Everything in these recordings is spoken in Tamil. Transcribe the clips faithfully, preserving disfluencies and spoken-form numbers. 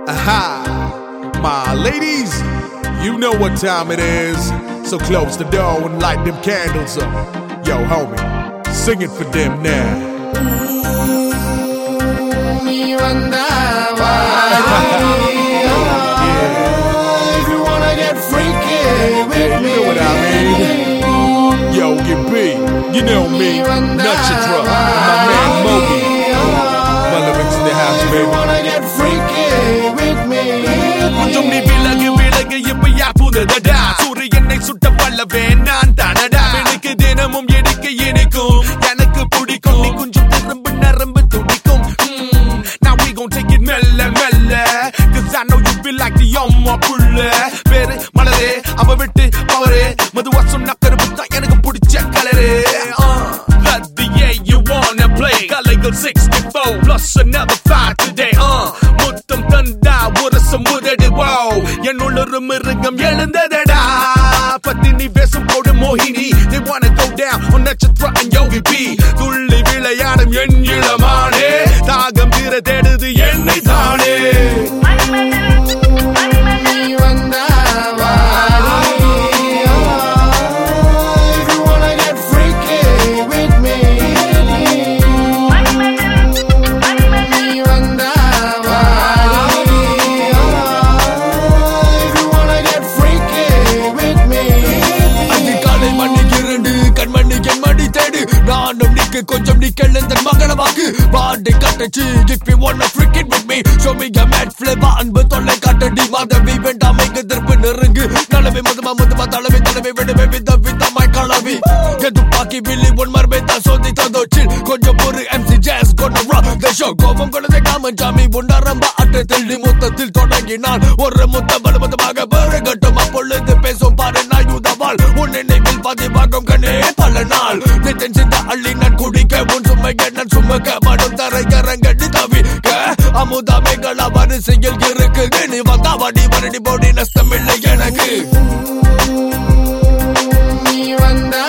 Aha! My ladies, you know what time it is. So close the door and light them candles up. Yo, homie, sing it for them now. If you wanna get freaky with me, you know what I mean. Yo, get B, you know me, Nutcha and my man Mogi. Relevance in the house, baby. You wanna get freaky with me. கொஞ்சம் நீ விலகு விலகு இப்ப யார் புதடா சூரியனை சுட்ட பல்லவே நான் தானடா எனக்கு தினமும் எடுக்க இனிக்கும் எனக்கு பிடிக்கும் நீ கொஞ்சம் திரும்ப நரம்பு துடிக்கும் Now we gon' take it மெல்ல மெல்ல Cause I know you feel like the அம்மா புள்ள பேரு மலரே அவ விட்டு பவரே மதுவா சொன்ன கருப்பு தான் எனக்கு பிடிச்ச கலரே Let the yeah you wanna play கலைகள் sixty-four plus another five today uh முத்தம் தந்தா உரசம் உதடு wow என்னுள்ள மிருகம் எழுந்ததடா பத்தினி வேஷம் போடு மோகினி They wanna go down on Nutcha and Yogi B துள்ளி விளையாடும் என் இளமானே தாகம் தீர தேடுது என்னை தானே நானும் நிக்கு கொஞ்சம் நிக்கலந்த மகன வாக்கு பாடி கட்டச்சு if you wanna freak it with me show me your mad flavor அன்பு தொல்லை காட்டடி மாதவி வேண்டாம் இங்கு திருப்பு நெருங்கு நலவே மதுமா மதுமா தளவே தளவே விடுவே வித விதமாய் கலவி எது பாக்கி வில்லி ஒன் மர்மே தான் சோதி தந்தோச்சு கொஞ்சம் ஒரு M C Jazz gonna rock the show கோபம் கொண்டதை காமன் சாமி உண்டாரம்ப அட்டத்தில் நீ மொத்தத்தில் தொடங்கினான் ஒரு முத்த பலமதமாக பெருகட்டும் அப்பொழுது பேசும் பாரு நாயுதவாள் உன் நினைவில் பதிவாகும் கண்ணே பல நாள் நித்தன் சிந்த அள்ளி நான் குடிக்க உன் சுமைக நான் சுமக்க மனம் தரை கரங்கடி தவிக்க அமுதாமைகளா வரிசையில் இருக்கு நீ வந்தா வடி வரடி போடி நஷ்டம் இல்லை எனக்கு நீ வந்தா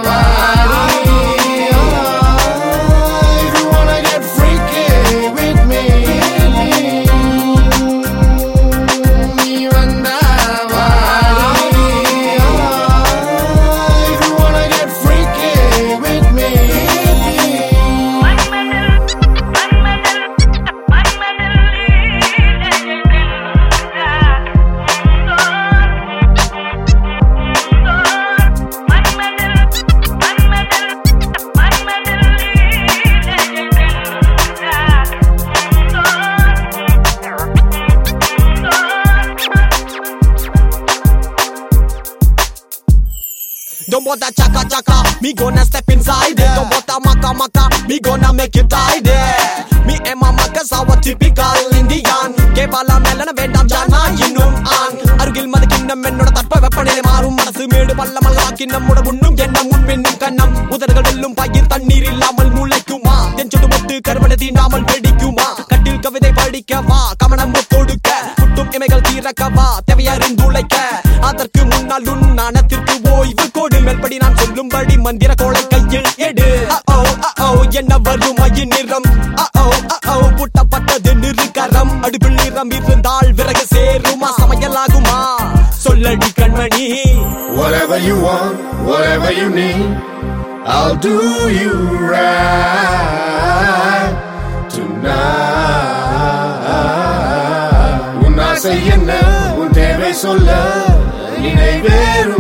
Don't bother chaka chaka, me gonna step inside it. Don't bother maka maka, me gonna make you tied it. Me and my makas are typical Indian. Kevala melana vendam jana innum an. Arugil madakinnam ennoda tarpa veppanile maarum manasu meedu pallamal aakinnam muda munnum ennam munpennum kannam udargal vellum payir thannir illamal mulaikuma tenchodu mottu karvana teendamal vedikuma kattil kavithai padikava kamanam kodukka kuttum imegal theerakava theviyarindulaikka adarku munnal unnanathirku oivu kodu melpadi naan sollumbadi mandira kolai kaiyil edu oh oh enna varum ayin niram oh oh puttapattadu nirkaram adupil niram irundal viraga seruma samayalaguma solladi kanmani Whatever you want, whatever you need, I'll do you right tonight. Unna seyyenna un thevai solla ninaiverum